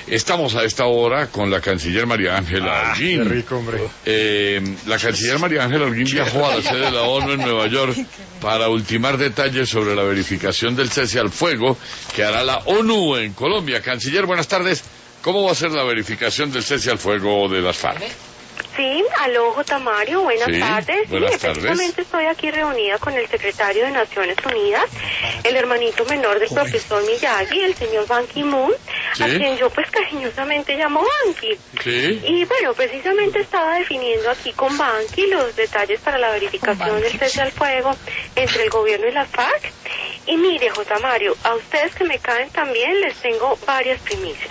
Estamos a esta hora con la canciller María Ángela Holguín. Qué rico, hombre. La canciller María Ángela Holguín viajó a la sede de la ONU en Nueva York para ultimar detalles sobre la verificación del cese al fuego que hará la ONU en Colombia. Canciller, buenas tardes. ¿Cómo va a ser la verificación del cese al fuego de las FARC? Sí, aló, J. Mario, buenas tardes. Buenas tardes. Precisamente estoy aquí reunida con el secretario de Naciones Unidas, el hermanito menor del profesor Miyagi, el señor Ban Ki-moon, a quien yo pues cariñosamente llamo Banqui. Sí. Y bueno, precisamente estaba definiendo aquí con Banqui los detalles para la verificación del cese al fuego entre el gobierno y las FARC. Y mire, J. Mario, a ustedes que me caen también les tengo varias primicias.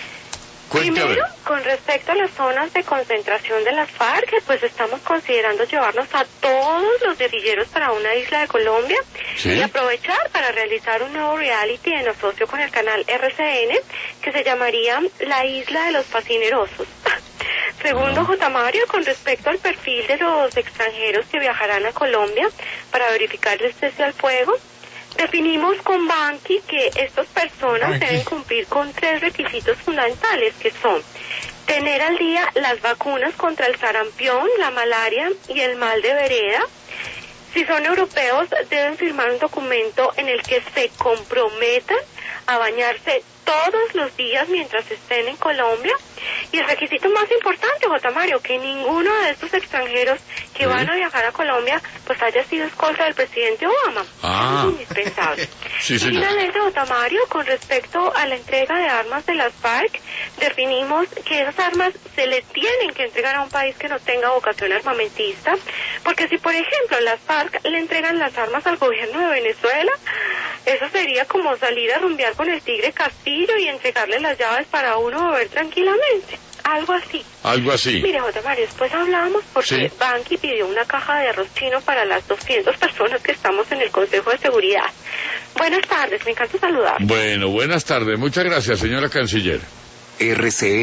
Primero, con respecto a las zonas de concentración de las FARC, pues estamos considerando llevarnos a todos los guerrilleros para una isla de Colombia y aprovechar para realizar un nuevo reality en asocio con el canal RCN que se llamaría La Isla de los Fascinerosos. Segundo, J. Mario, con respecto al perfil de los extranjeros que viajarán a Colombia para verificar el cese al fuego, definimos con Banqui que estas personas deben cumplir con 3 requisitos fundamentales, que son tener al día las vacunas contra el sarampión, la malaria y el mal de vereda. Si son europeos, deben firmar un documento en el que se comprometan a bañarse todos los días mientras estén en Colombia. Y el requisito más importante, J. Mario, que ninguno de estos extranjeros que van a viajar a Colombia pues haya sido escolta del presidente Obama. Eso es indispensable. Y finalmente, J. Mario, con respecto a la entrega de armas de las FARC, definimos que esas armas se le tienen que entregar a un país que no tenga vocación armamentista, porque si por ejemplo las FARC le entregan las armas al gobierno de Venezuela, eso sería como salir a rumbear con el Tigre Castillo y entregarle las llaves para uno beber tranquilamente. Algo así. Algo así. Mire, J. Mario, después hablamos porque Banqui pidió una caja de arroz chino para las 200 personas que estamos en el Consejo de Seguridad. Buenas tardes, me encanta saludar. Bueno, buenas tardes. Muchas gracias, señora canciller. RCN